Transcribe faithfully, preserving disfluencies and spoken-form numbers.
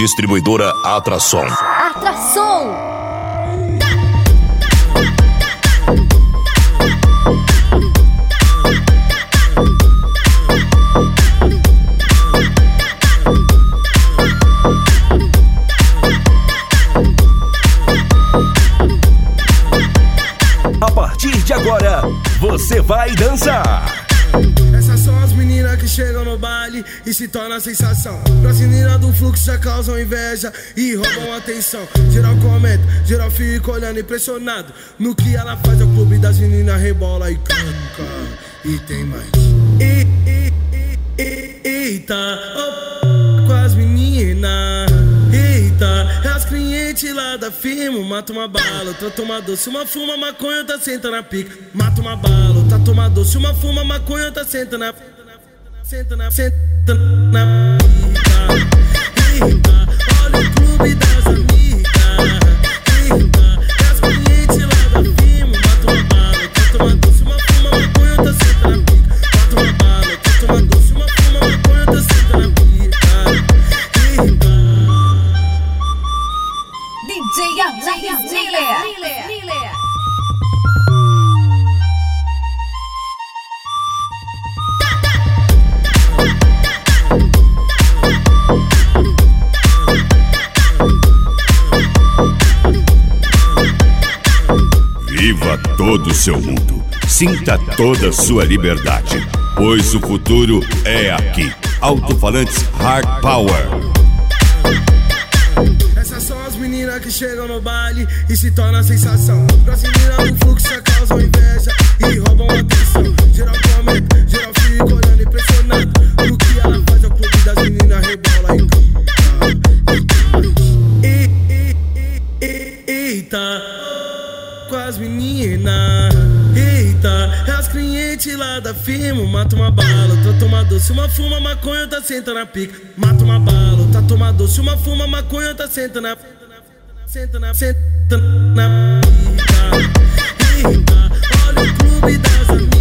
Distribuidora Atrason. Atrason! A partir de agora, você vai dançar. Essas são as meninas que chegam no baile e se tornam a sensação. As meninas do fluxo já causam inveja e roubam atenção. Geral comenta, geral fica olhando impressionado no que ela faz. É o clube das meninas rebola e canta. E tem mais. E, e, e, e, eita, oh, com as meninas. Eita, é as clientes lá da firma. Mata uma bala, outra toma doce. Uma fuma maconha, outra senta na pica. Mata uma bala, outra toma doce. Uma fuma maconha, outra senta na... Senta na... Senta na pica. Eita, olha o clube das amigas. Eita, é as clientes lá da firma. Mata uma bala, outra toma doce. Uma fuma maconha, outra senta na pica. Mata uma bala, outra toma doce. Uma fuma maconha, outra senta na pica. Eita. D J Alex Miller. Viva todo o seu mundo. Sinta toda a sua liberdade, pois o futuro é aqui. Alto-falantes Hard Power. Essas são as meninas que chegam no baile e se tornam a sensação. As meninas do fluxo já causam inveja e roubam atenção. Geral comenta, geral fica olhando impressionado no que ela faz. É o clube das meninas rebola e canta. E, e, e, e, eita, com as meninas. Eita, é as clientes lá da firma. Mata uma bala, outra toma doce. Uma fuma maconha, outra senta na pica. Mata uma bala, outra toma doce. Uma fuma maconha, outra senta na... Senta na... Senta na pica. Eita, olha o clube das amigas.